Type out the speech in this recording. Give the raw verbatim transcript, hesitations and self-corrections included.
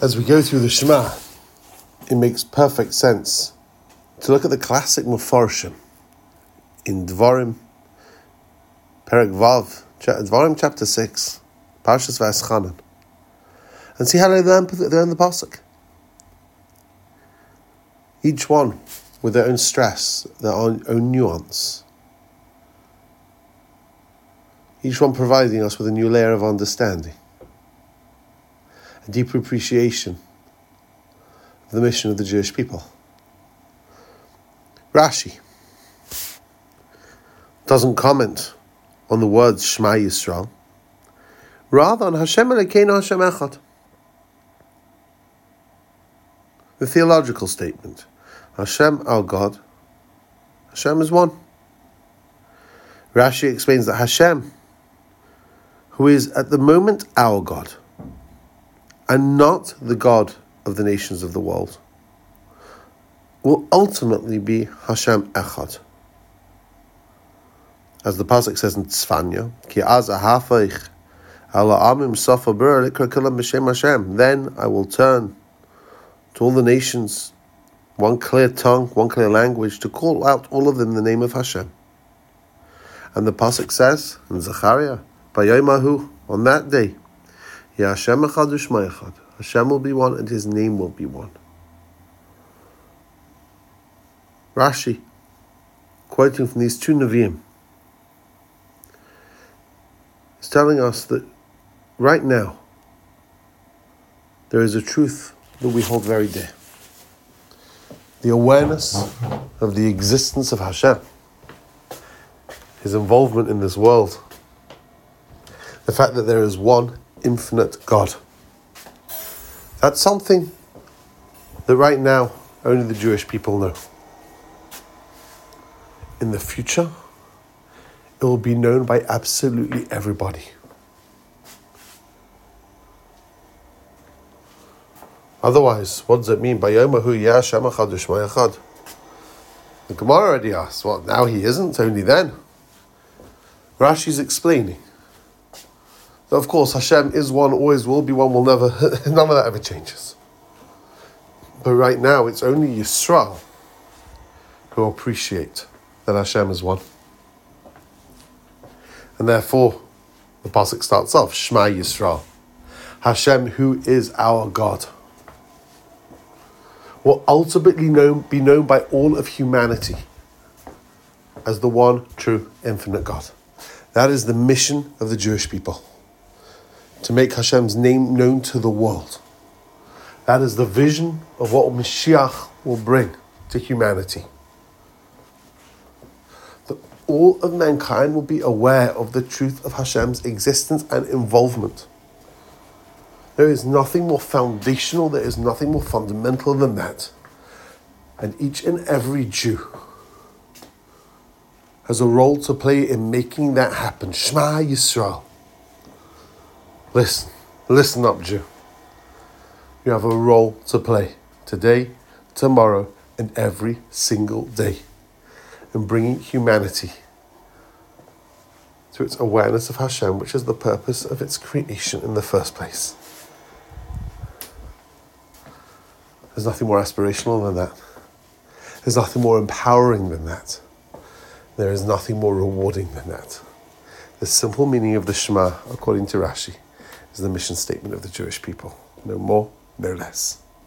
As we go through the Shema, it makes perfect sense to look at the classic Mefarshim in Dvarim, Perek Vav, Dvarim chapter six, Parshas Va'eschanan, and see how they learn, they learn the pasuk. Each one with their own stress, their own, own nuance. Each one providing us with a new layer of understanding, a deeper appreciation of the mission of the Jewish people. Rashi doesn't comment on the words Shema Yisrael, rather on Hashem Elokeinu Hashem Echad. The theological statement, Hashem our God, Hashem is one. Rashi explains that Hashem, who is at the moment our God, and not the God of the nations of the world, will ultimately be Hashem Echad. As the pasuk says in Tzfanya, Ki az ahafeich ala amim safa ber likra kalam b'shem Hashem. Then I will turn to all the nations, one clear tongue, one clear language, to call out all of them in the name of Hashem. And the pasuk says in Zechariah, Bayomahu, on that day, Ya Hashem echad u'shma echad. Hashem will be one and His name will be one. Rashi, quoting from these two Nevi'im, is telling us that right now there is a truth that we hold very dear. The awareness of the existence of Hashem, His involvement in this world, the fact that there is one infinite God. That's something that right now only the Jewish people know. In the future, it will be known by absolutely everybody. Otherwise, what does it mean? Bayomahu ya Hashem echad u'shma echad. The Gemara already asks, well, now He isn't, only then. Rashi's explaining that, of course, Hashem is one, always will be one, will never, none of that ever changes. But right now, it's only Yisrael who appreciate that Hashem is one. And therefore, the pasuk starts off, Shema Yisrael, Hashem who is our God, will ultimately known, be known by all of humanity as the one true infinite God. That is the mission of the Jewish people, to make Hashem's name known to the world. That is the vision of what Mashiach will bring to humanity. That all of mankind will be aware of the truth of Hashem's existence and involvement. There is nothing more foundational, there is nothing more fundamental than that. And each and every Jew has a role to play in making that happen. Shema Yisrael. Listen, listen up, Jew. You have a role to play today, tomorrow, and every single day in bringing humanity to its awareness of Hashem, which is the purpose of its creation in the first place. There's nothing more aspirational than that. There's nothing more empowering than that. There is nothing more rewarding than that. The simple meaning of the Shema, according to Rashi, is the mission statement of the Jewish people. No more, no less.